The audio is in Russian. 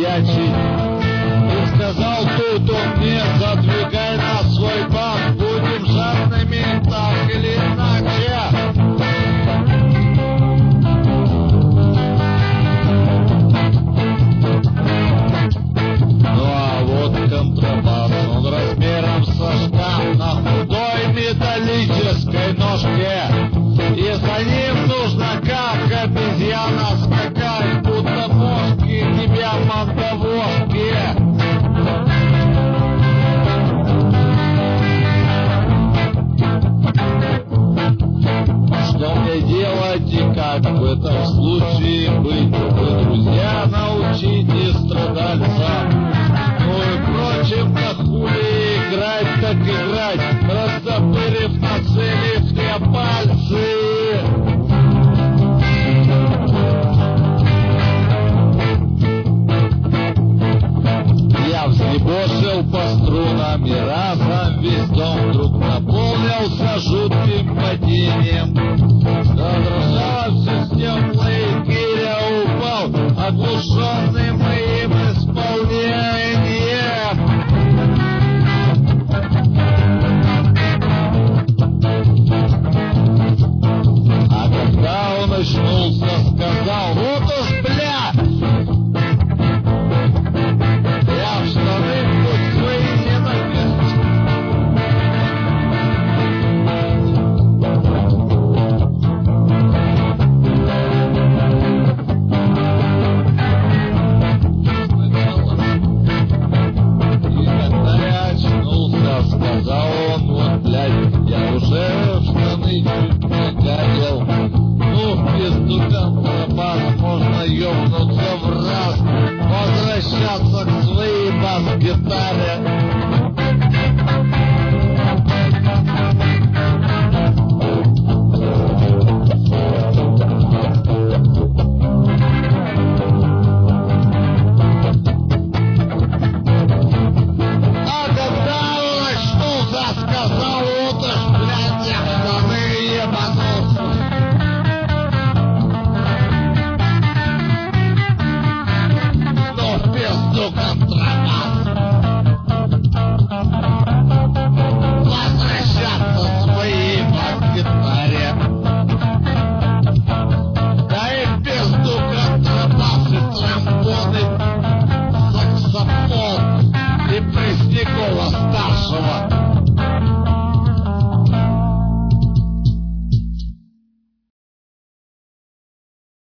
горячий. И сказал тут он мне: задвигай на свой бак, будем жадными так или иначе. Ну а вот контрабас, он размером со шкаф, на худой металлической ножке. И за ним нужно, как обезьяна, скакать, будто мошки тебя мандавошки. Что мне делать и как в этом случае быть? Вы, друзья, научите страдальца. Ну и впрочем, на хули играть, так играть, растопырив, нацелив мне пальцы. Я взъебошил по струнам, и разом весь дом вдруг наполнился жутким падением. Задрожала система, и Киря упал, оглушенный моим исполнением. А когда он очнулся, сказал: вот уж, бля! Я в штаны хоть свои не напишешь. И когда я очнулся, сказал он: вот, блядь, я уже в штаны чуть не гадил. Ну, в пизду контрабас, можно ёбнуться в раз, возвращаться к своей бас-гитаре. А когда он очнулся, сказал: вот уж, блядь, я в штаны ебанулся. Ну, в пизду контрабас. Возвращаться своей бас-гитаре. Да и в пизду контрабас и тромбоны, саксофон и Преснякова-старшего.